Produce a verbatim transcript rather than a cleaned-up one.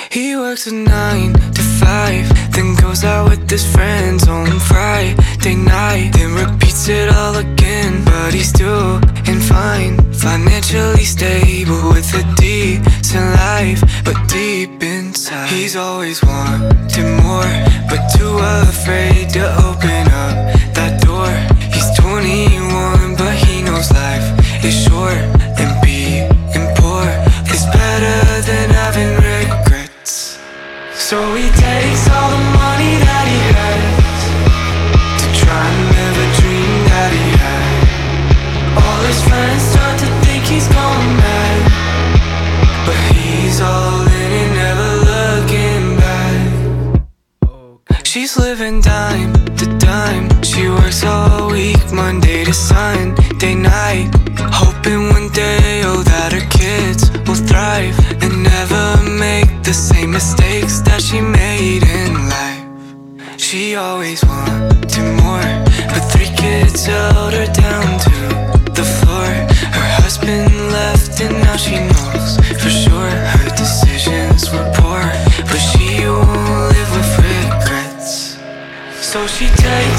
He works a nine to five, then goes out with his friends on Friday night, then repeats it all again. But he's doing fine, financially stable with a decent life. But deep inside, he's always wanting more, but too afraid to open up that door. He's twenty-one, but he knows life is short, and being poor is better than having regrets. So he takes all the money that he has to try and live a dream that he had. All his friends start to think he's gone mad, but he's all in and never looking back. She's living dime to dime. She works all week, Monday to Sunday night, hoping one day, oh, that her kids will thrive and never make the same mistakes that she made in life. She always wanted more, but three kids held her down to the floor. Her husband left and now she knows for sure her decisions were poor, but she won't live with regrets. So she takes